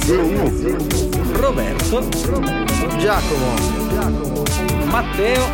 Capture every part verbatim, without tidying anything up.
Roberto, Giacomo, Giacomo, Matteo,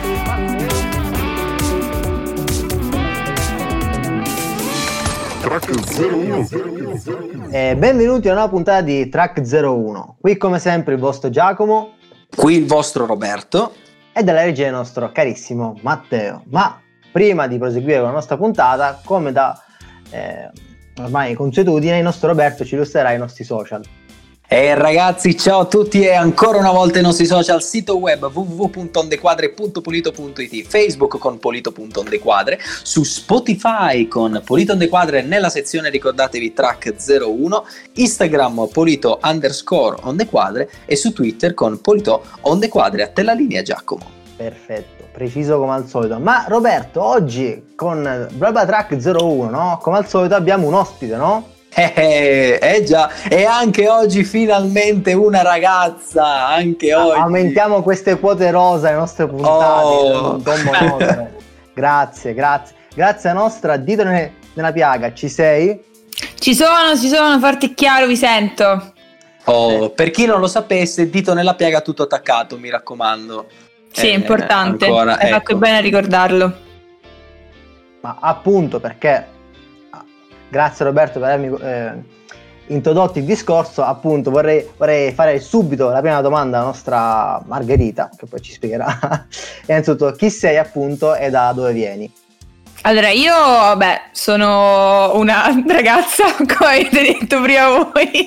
Track zero uno. e benvenuti a una nuova puntata di Track zero uno. Qui come sempre il vostro Giacomo qui il vostro Roberto e dalla regia il nostro carissimo Matteo. Ma prima di proseguire con la nostra puntata, come da eh, ormai consuetudine, il nostro Roberto ci illustrerà i nostri social. E ragazzi, ciao a tutti e ancora una volta i nostri social: sito web w w w punto ondequadre punto polito punto it, Facebook con polito punto ondequadre, su Spotify con Polito Ondequadre nella sezione ricordatevi Track zero uno, Instagram polito underscore ondequadre e su Twitter con polito ondequadre. A te la linea, Giacomo. Perfetto, preciso come al solito. Ma Roberto, oggi con Brava Track zero uno, no? Come al solito abbiamo un ospite, no? Eh, eh già, e anche oggi finalmente una ragazza, anche oggi. Aumentiamo queste quote rosa alle nostre puntate. Oh. Un po' monotone. Grazie, grazie. Grazie a nostra dito ne- nella piaga, ci sei? Ci sono, ci sono, forte e chiaro, vi sento. Oh, Eh. per chi non lo sapesse, dito nella piaga tutto attaccato, mi raccomando. Sì, Eh, è importante. ancora, Hai ecco. fatto bene a ricordarlo. Ma appunto perché, grazie Roberto per avermi eh, introdotto il discorso, appunto vorrei, vorrei fare subito la prima domanda alla nostra Margherita, che poi ci spiegherà. Innanzitutto, chi sei appunto e da dove vieni? Allora, io, beh, sono una ragazza, come avete detto prima voi,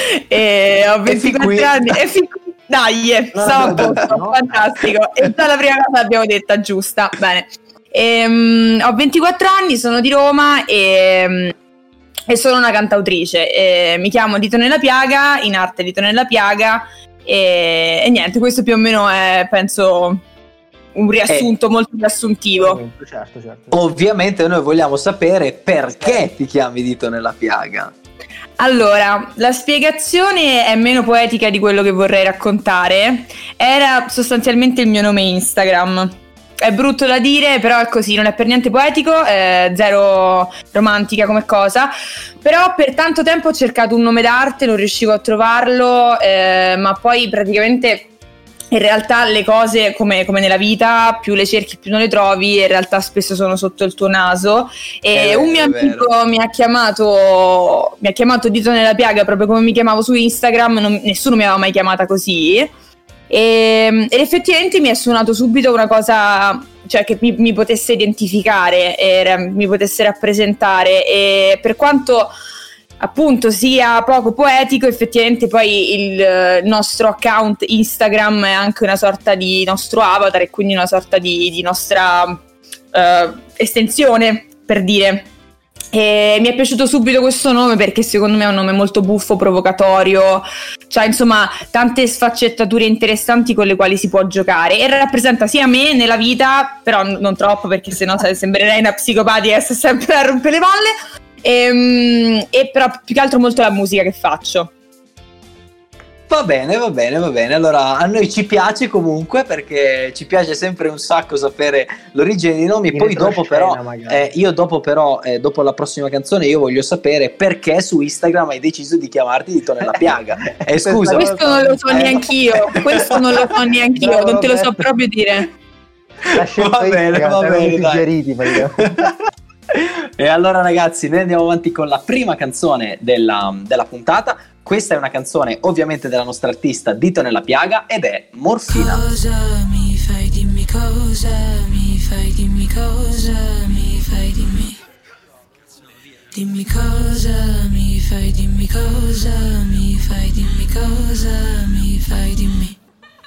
e ho ventiquattro anni. E fin qui, dai, eh, No, stavo a no, posto, no. fantastico. E già la prima cosa l'abbiamo detta giusta, bene. Ehm, ho ventiquattro anni, sono di Roma e... e sono una cantautrice, e mi chiamo Dito nella piaga, in arte Dito nella piaga, e, e niente, questo più o meno è, penso, un riassunto Eh. molto riassuntivo. Certo, certo. Ovviamente noi vogliamo sapere perché ti chiami dito nella piaga. Allora, la spiegazione è meno poetica di quello che vorrei raccontare, era sostanzialmente il mio nome Instagram. È brutto da dire, però è così, non è per niente poetico, è zero romantica come cosa, però per tanto tempo ho cercato un nome d'arte, non riuscivo a trovarlo, eh, ma poi praticamente in realtà le cose, come, come nella vita, più le cerchi più non le trovi, in realtà spesso sono sotto il tuo naso. E È un mio vero, è amico mi ha chiamato mi ha chiamato Dito nella piaga proprio come mi chiamavo su Instagram, non- nessuno mi aveva mai chiamata così. E, ed effettivamente mi è suonato subito una cosa, cioè che mi, mi potesse identificare e ra- mi potesse rappresentare, e per quanto appunto sia poco poetico, effettivamente poi il eh, nostro account Instagram è anche una sorta di nostro avatar e quindi una sorta di, di nostra eh, estensione, per dire. E mi è piaciuto subito questo nome perché secondo me è un nome molto buffo, provocatorio, cioè insomma tante sfaccettature interessanti con le quali si può giocare e rappresenta sia me nella vita, però n- non troppo perché sennò sa- sembrerei una psicopatica e sto sempre a rompere le palle, e, e però più che altro molto la musica che faccio. Va bene, va bene, va bene. Allora, a noi ci piace comunque, perché ci piace sempre un sacco sapere l'origine dei nomi. In Poi dopo retroscena, però, magari. eh, io dopo però, eh, dopo la prossima canzone, io voglio sapere perché su Instagram hai deciso di chiamarti Dito nella piaga. E scusa, Questo non lo so Eh. neanch'io, questo non lo so neanch'io, Bravo, non te lo so Roberto. proprio dire. La scelta Va bene, Instagram, va erano bene, dai. suggeriti, praticamente. E allora ragazzi, noi andiamo avanti con la prima canzone della, della puntata. Questa è una canzone ovviamente della nostra artista Dito nella piaga ed è Morfina. Cosa mi fai, dimmi cosa mi fai, dimmi cosa mi fai, dimmi. Dimmi cosa mi fai, dimmi cosa mi fai, dimmi cosa mi fai, dimmi.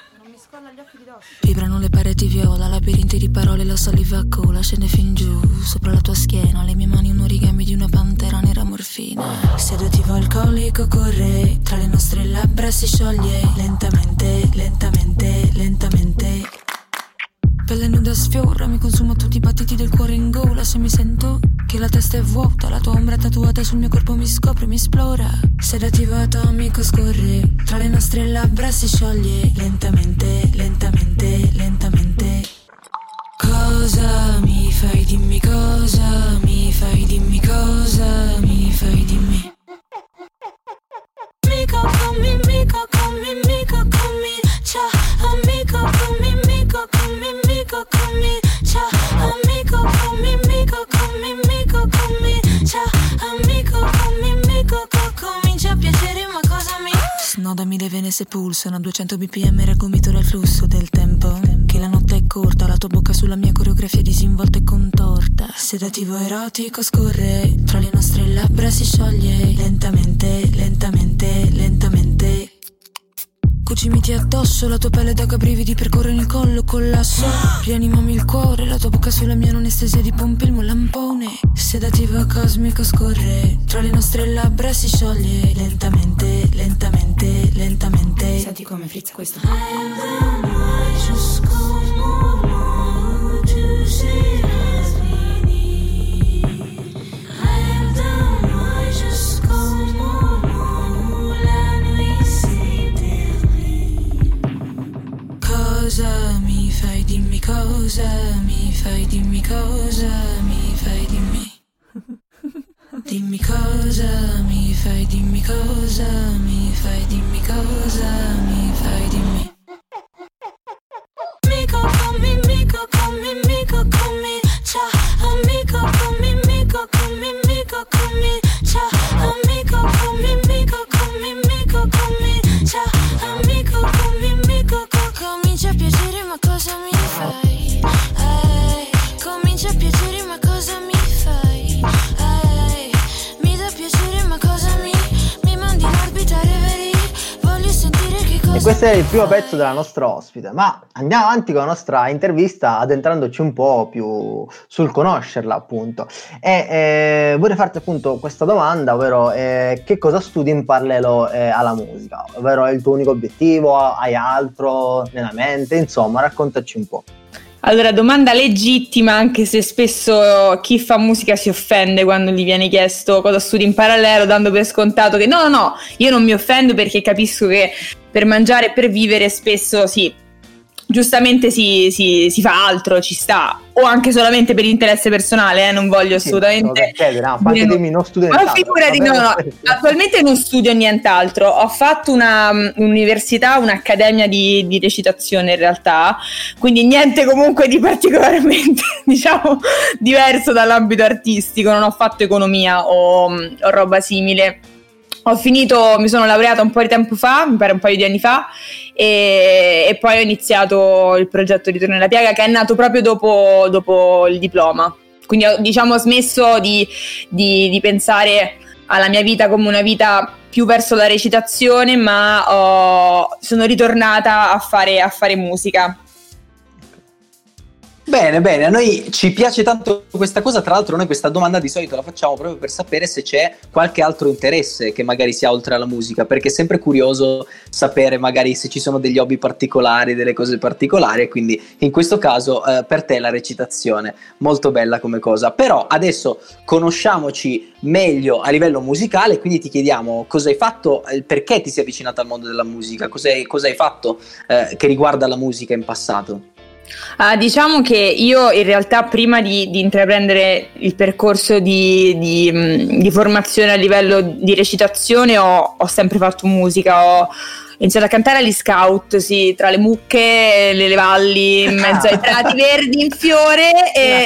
Vibrano le pareti viola, labirinti di parole, la saliva cola, scende fin giù, sopra la tua schiena, le mie mani un origami di una pantera nera morfina. Sedativo alcolico corre, tra le nostre labbra si scioglie, lentamente, lentamente, lentamente. Pelle nuda sfiora, mi consuma tutti i battiti del cuore in gola. Se mi sento che la testa è vuota, la tua ombra tatuata sul mio corpo mi scopre, mi esplora. Sedativo atomico scorre, tra le nostre labbra si scioglie, lentamente, lentamente, lentamente. Cosa mi fai, dimmi cosa mi fai, dimmi cosa mi fai, dimmi. Mi confondi, mi snodami le vene se pulsano a duecento bpm, raggomitolo al flusso del tempo. Che la notte è corta, la tua bocca sulla mia coreografia disinvolta e contorta. Sedativo erotico scorre, tra le nostre labbra si scioglie. Lentamente, lentamente, lentamente. Cucimiti addosso, la tua pelle da brividi percorrono il collo, collasso. Rianimami il cuore, la tua bocca sulla mia, un'anestesia di pompe, il mio lampone. Sedativo cosmico scorre, tra le nostre labbra si scioglie. Lentamente, lentamente, lentamente. Senti come frizza questo. Cosa mi fai, dimmi cosa mi fai, dimmi cosa mi fai, dimmi. Dimmi cosa mi fai, dimmi cosa mi fai, dimmi cosa mi fai, dimmi. Amico come, amico come, amico come, ciao. Amico come, amico come, amico come, ciao. Amico come, amico come, amico come, ciao. Amico come, amico come. Comincia a piacere ma cosa mi fai? Ehi, comincia a piacere ma cosa mi fai? Ehi, mi dà piacere ma cosa mi mi mandi in orbita reverie? Voglio sentire che cosa. E questo è il primo pezzo della nostra ospite, ma andiamo avanti con la nostra intervista addentrandoci un po' più sul conoscerla, appunto. E eh, vorrei farti appunto questa domanda, ovvero eh, che cosa studi in parallelo eh, alla musica? Ovvero è il tuo unico obiettivo? Hai altro nella mente? Insomma, raccontaci un po'. Allora, domanda legittima, anche se spesso chi fa musica si offende quando gli viene chiesto cosa studi in parallelo, dando per scontato che no, no, no, io non mi offendo perché capisco che per mangiare e per vivere spesso sì, giustamente si, si, si fa altro, ci sta, o anche solamente per interesse personale, eh, non voglio Sì, assolutamente chiedere, no, fate dimmi, non studio ma nient'altro, figurati, no, no, attualmente non studio nient'altro, ho fatto una um, università, un'accademia di, di recitazione in realtà, quindi niente comunque di particolarmente diciamo diverso dall'ambito artistico, non ho fatto economia o, o roba simile. Ho finito, mi sono laureata un po' di tempo fa, mi pare un paio di anni fa, e, e poi ho iniziato il progetto Ritorno nella piaga, che è nato proprio dopo, dopo il diploma. Quindi ho, diciamo, ho smesso di, di, di pensare alla mia vita come una vita più verso la recitazione, ma ho, sono ritornata a fare, a fare musica. Bene, bene, a noi ci piace tanto questa cosa, tra l'altro noi questa domanda di solito la facciamo proprio per sapere se c'è qualche altro interesse che magari sia oltre alla musica, perché è sempre curioso sapere magari se ci sono degli hobby particolari, delle cose particolari, e quindi in questo caso eh, per te la recitazione, molto bella come cosa. Però adesso conosciamoci meglio a livello musicale, quindi ti chiediamo cosa hai fatto, eh, perché ti sei avvicinata al mondo della musica, cosa hai, cosa hai fatto eh, che riguarda la musica in passato? Uh, diciamo che io in realtà prima di, di intraprendere il percorso di, di, mh, di formazione a livello di recitazione ho, ho sempre fatto musica, ho iniziato a cantare agli scout, sì, tra le mucche, le, le valli, in mezzo ai prati verdi in fiore e,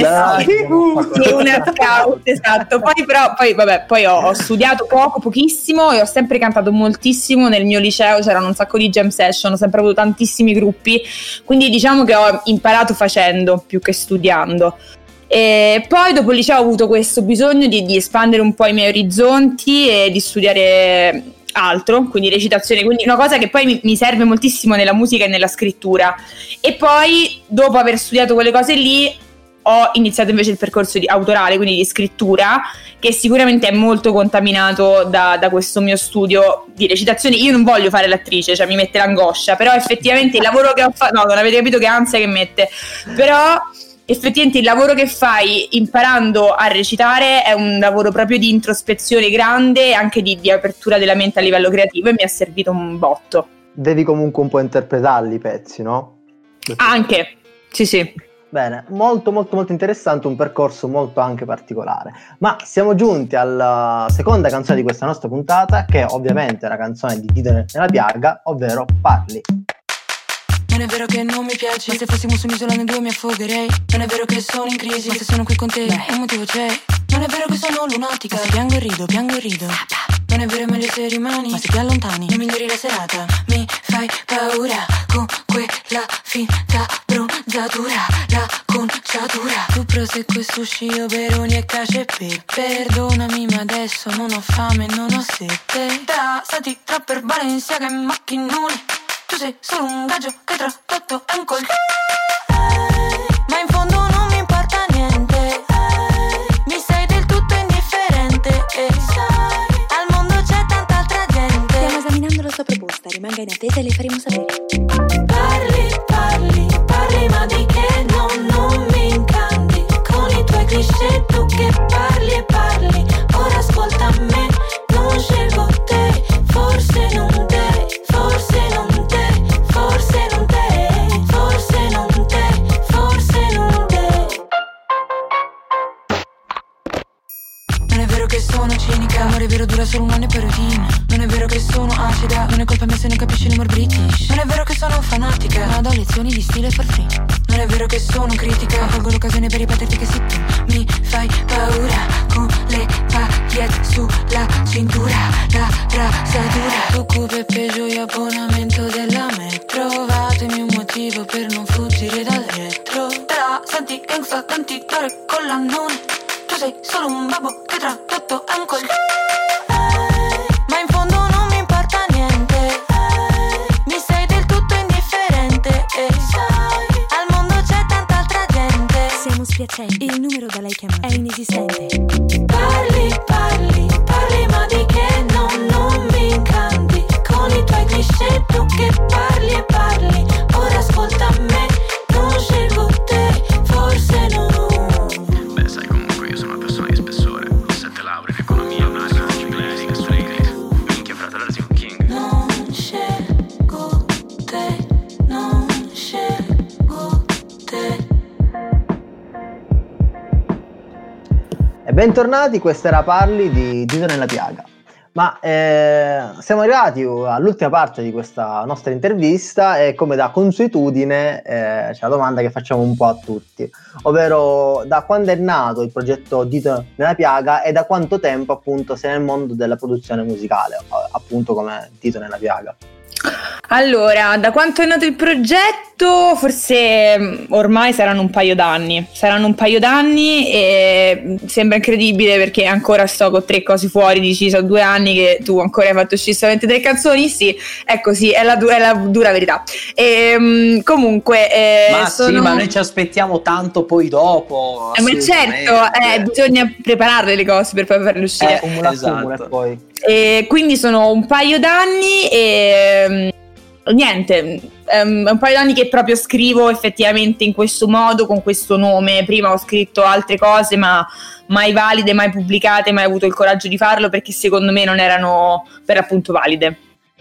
sì, sì, una scout, esatto. Poi però, poi vabbè, poi ho, ho studiato poco, pochissimo e ho sempre cantato moltissimo. Nel mio liceo c'erano un sacco di jam session, ho sempre avuto tantissimi gruppi, quindi diciamo che ho imparato facendo più che studiando. E poi dopo il liceo ho avuto questo bisogno di, di espandere un po' i miei orizzonti e di studiare altro, quindi recitazione, quindi una cosa che poi mi, mi serve moltissimo nella musica e nella scrittura. E poi dopo aver studiato quelle cose lì ho iniziato invece il percorso di autorale, quindi di scrittura, che sicuramente è molto contaminato da, da questo mio studio di recitazione. Io non voglio fare l'attrice, cioè mi mette l'angoscia, però effettivamente il lavoro che ho fatto, no, non avete capito che ansia che mette, però effettivamente il lavoro che fai imparando a recitare è un lavoro proprio di introspezione grande e anche di, di apertura della mente a livello creativo, e mi è servito un botto. Devi comunque un po' interpretarli i pezzi, no? Anche, sì sì. Bene, molto molto molto interessante, un percorso molto anche particolare. Ma siamo giunti alla seconda canzone di questa nostra puntata, che ovviamente è la canzone di Dito nella piaga, ovvero Parli. Non è vero che non mi piaci, ma se fossimo su un'isola noi due mi affogherei. Non è vero che sono in crisi, ma se sono qui con te un motivo c'è. Non è vero che sono lunatica, piango e rido, piango e rido. non è vero, è meglio se rimani, ma se ti allontani non migliori la serata. Mi fai paura con quella finta bronzatura, la conciatura. Tu prosecco sushi, io beroni e cacio e pepe. Perdonami ma adesso non ho fame, non ho sete. Da, senti, rapper Balenciaga e macchinone. Tu sei solo un gaggio che tradotto è un col. Ma in fondo non mi importa niente, mi sei del tutto indifferente. Al mondo c'è tanta altra gente. Stiamo esaminando la sua proposta, rimanga in attesa e le faremo sapere. Parli, parli, parli ma di che non, non mi incanti. Con i tuoi cliché tu che parli e parli. Ora ascolta me, non scelgo te. Forse non te, forse non te, forse non te, forse non te, forse non te. Non è vero che sono cinica, amore vero dura solo un anno e poi routine. Non è vero che sono acida, non è colpa mia se non capisci l'umor british. Non è vero che sono fanatica, ma do lezioni di stile for free. Non è vero che sono critica, ma colgo l'occasione per ripeterti che sì, tu mi fai paura con le pagliette sulla cintura, la rasatura. Cucù, Peppe, Gioia, abbonamento della metro. Trovatemi un motivo per non fuggire dal retro. Però senti gangsta, dentitore con l'annone. Tu sei solo un babbo che tradotto è un col. Ma in fondo non mi importa niente, mi sei del tutto indifferente. Al mondo c'è tanta altra gente. Siamo spiacenti, il numero da lei chiamato è inesistente. Parli, parli, parli ma di che non, non mi incanti. Con i tuoi cliché tu che parli e parli. Ora ascolta me, non scelgo te, forse no. Beh, sai, comunque io sono una persona di spessore. Ho sette lauree in economia, marketing, inglese, studio inglese. Minchia, frate, allora sei un king. Non scelgo te, non scelgo te. E bentornati, questa era Parli di Dito nella piaga. Ma eh, siamo arrivati all'ultima parte di questa nostra intervista e come da consuetudine eh, c'è la domanda che facciamo un po' a tutti, ovvero da quando è nato il progetto Dito nella piaga e da quanto tempo appunto sei nel mondo della produzione musicale, appunto come Dito nella piaga. Allora, da quanto è nato il progetto? Forse mh, ormai saranno un paio d'anni. Saranno un paio d'anni e mh, sembra incredibile perché ancora sto con tre cose fuori. Dici, sono due anni che tu ancora hai fatto uscire solamente tre canzoni. Sì, è così, è la, du- è la dura verità. E, mh, comunque, eh, ma sono... sì, ma noi ci aspettiamo tanto poi dopo. Eh, ma certo, eh, bisogna prepararle le cose per poi farle uscire. Eh, cumula, esatto. cumula, e poi. E quindi sono un paio d'anni e niente, è un paio d'anni che proprio scrivo effettivamente in questo modo, con questo nome. Prima ho scritto altre cose ma mai valide, mai pubblicate, mai avuto il coraggio di farlo perché secondo me non erano per appunto valide.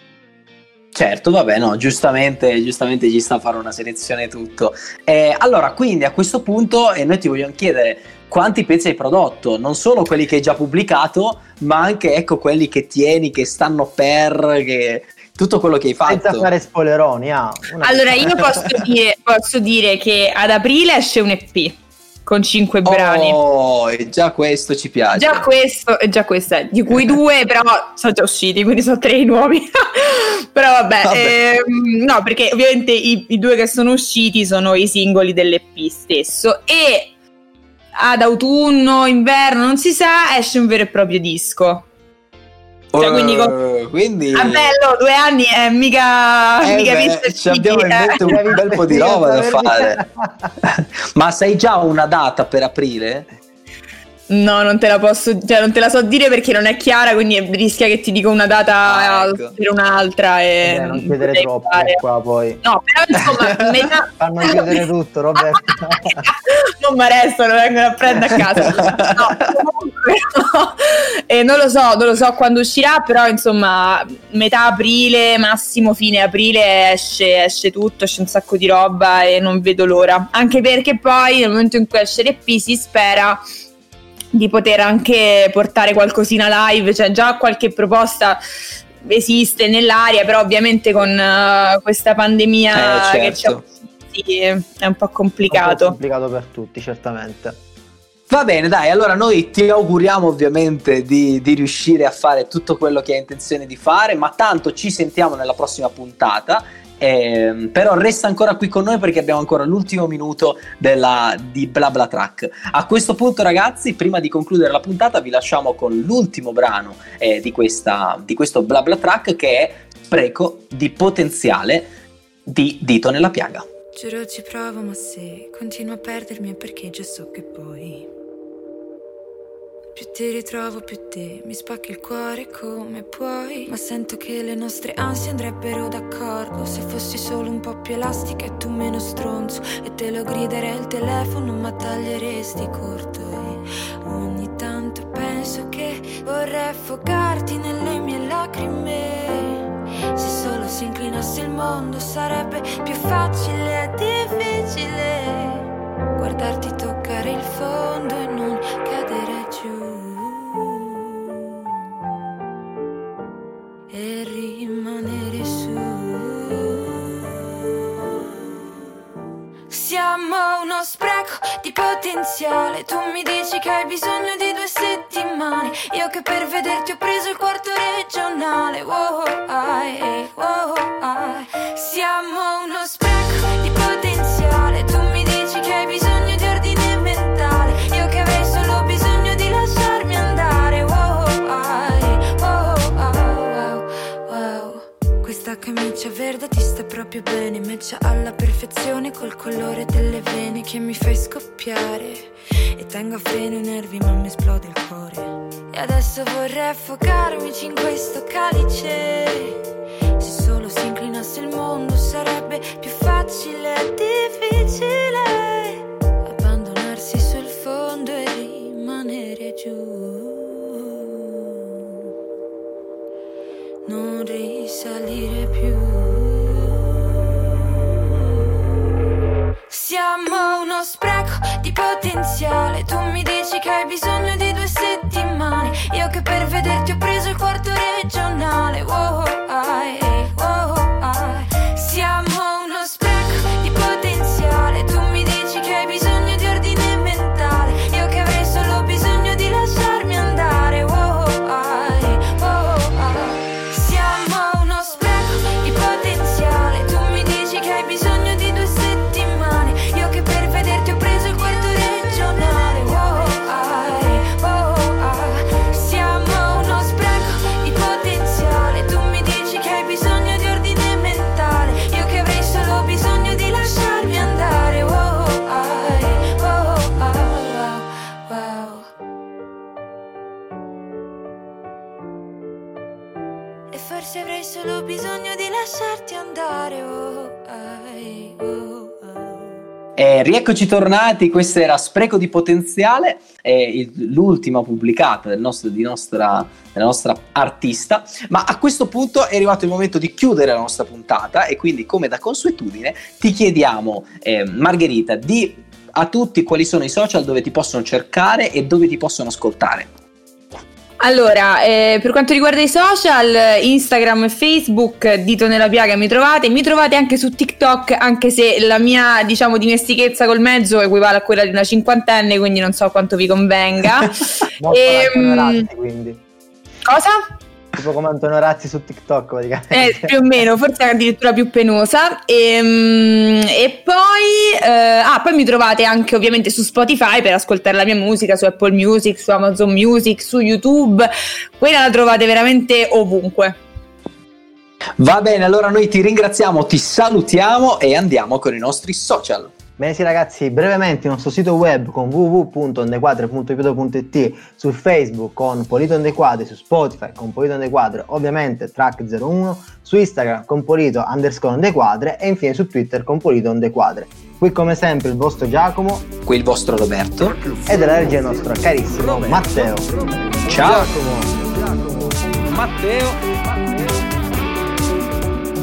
Certo, vabbè, no, giustamente, giustamente ci sta a fare una selezione e tutto. Eh, allora, quindi a questo punto eh, noi ti vogliamo chiedere quanti pezzi hai prodotto, non solo quelli che hai già pubblicato, ma anche ecco quelli che tieni, che stanno per, che tutto quello che hai fatto. Senza fare spoileroni, ah, una allora io posso dire, posso dire che ad aprile esce un E P con cinque brani. Oh, e già questo ci piace. Già questo, e già questo è, di cui due però sono già usciti, quindi sono tre i nuovi. Però vabbè, Vabbè. Ehm, no, perché ovviamente i, i due che sono usciti sono i singoli dell'E P stesso e ad autunno, inverno, non si sa, esce un vero e proprio disco. Cioè, Uh, quindi, con... quindi... ah, bello, due anni è mica, Eh mica beh, visto ci abbiamo in mente eh. un bel po' di roba da fare. Ma sai già una data per aprile? No, non te la posso, cioè non te la so dire perché non è chiara, quindi rischia che ti dico una data Ah, ecco. per un'altra e Eh, non chiedere potrei troppo fare. qua poi. No, però insomma, metà... Fanno chiedere tutto, Roberto. non mi arrestano, vengono a prendere a casa. No, comunque, no. E non lo so, non lo so quando uscirà, però insomma, metà aprile, massimo fine aprile esce, esce tutto, esce un sacco di roba e non vedo l'ora. Anche perché poi nel momento in cui esce l'E P si spera di poter anche portare qualcosina live, cioè già qualche proposta esiste nell'aria, però ovviamente con uh, questa pandemia Eh, che c'è certo. sì, è un po' Un po' complicato. complicato per tutti, certamente. Va bene, dai, allora noi ti auguriamo ovviamente di, di riuscire a fare tutto quello che hai intenzione di fare, ma tanto ci sentiamo nella prossima puntata. Eh, però resta ancora qui con noi perché abbiamo ancora l'ultimo minuto della, di BlaBlaTrack. A questo punto, ragazzi, prima di concludere la puntata vi lasciamo con l'ultimo brano eh, di, questa, di questo BlaBlaTrack, che è Spreco di potenziale di Dito nella piaga. Giuro ci provo, ma se continuo a perdermi è perché già so che poi più ti ritrovo, più te mi spacchi il cuore come puoi. Ma sento che le nostre ansie andrebbero d'accordo se fossi solo un po' più elastica e tu meno stronzo. E te lo griderei al telefono ma taglieresti corto. E ogni tanto penso che vorrei affogarti nelle mie lacrime. Se solo si inclinasse il mondo sarebbe più facile e difficile guardarti toccare il fondo e non cadere giù e rimanere su. Siamo uno spreco di potenziale. Tu mi dici che hai bisogno di due settimane, io che per vederti ho preso il quarto regionale. Wow, ai, wow, ai. Siamo uno spreco di potenziale. Tu mi dici che hai bisogno di ordine mentale, io che avrei solo bisogno di lasciarmi andare. Wow, ai, wow, wow, wow. Questa camicia verde ti sta proprio bene, matcha alla perfezione col colore delle vene che mi fai scoppiare. E tengo a freno i nervi ma mi esplode il cuore. E adesso vorrei affogarmici in questo calice. Se solo si inclinasse il mondo sarebbe più facile e difficile abbandonarsi sul fondo e rimanere giù, non risalire più. Siamo uno spreco di potenziale. Tu mi dici che hai bisogno di due settimane, io che per vederti ho preso il quarto regionale. Wow, ai, wow, ai. Siamo uno spreco di potenziale. Tu mi dici che hai bisogno di ordine mentale, io che avrei solo bisogno di lasciarmi andare. Wow, ai, wow, ai. Siamo uno spreco di potenziale. Tu mi dici che hai bisogno di due settimane, io che per vederti ho preso il quarto regionale. Wow, ai, wow, ai. Siamo uno spreco di potenziale. Tu mi dici che hai bisogno di ordine mentale, io che avrei solo bisogno di lasciarmi andare. Wow, ai, wow, wow, wow. E forse avrei solo bisogno di lasciarti andare. Wow, ai, wow, wow. E rieccoci tornati, questa era Spreco di potenziale, è l'ultima pubblicata del nostro, di nostra, della nostra artista, ma a questo punto è arrivato il momento di chiudere la nostra puntata e quindi, come da consuetudine, ti chiediamo, eh, Margherita, di a tutti quali sono i social dove ti possono cercare e dove ti possono ascoltare. Allora, eh, per quanto riguarda i social, Instagram e Facebook, Dito nella piaga mi trovate, mi trovate anche su TikTok, anche se la mia, diciamo, dimestichezza col mezzo equivale a quella di una cinquantenne, quindi non so quanto vi convenga. e, Razzi, quindi. Cosa? Tipo come Antonio Razzi su TikTok praticamente. Eh, più o meno, forse addirittura più penosa. E, e poi eh, ah, poi mi trovate anche ovviamente su Spotify per ascoltare la mia musica, su Apple Music, su Amazon Music, su YouTube. Quella la trovate veramente ovunque. Va bene, allora noi ti ringraziamo, ti salutiamo e andiamo con i nostri social. Bene, sì ragazzi, brevemente il nostro sito web con w w w punto ondequadre punto ipito punto i t, su Facebook con Polito Ondequadre, su Spotify con Polito Ondequadre, ovviamente Track zero uno, su Instagram con Polito underscore Ondequadre e infine su Twitter con Polito Ondequadre. Qui come sempre il vostro Giacomo, qui il vostro Roberto e della regia il nostro carissimo Matteo. Ciao Giacomo, Giacomo. Matteo.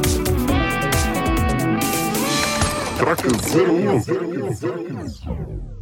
Track zero uno.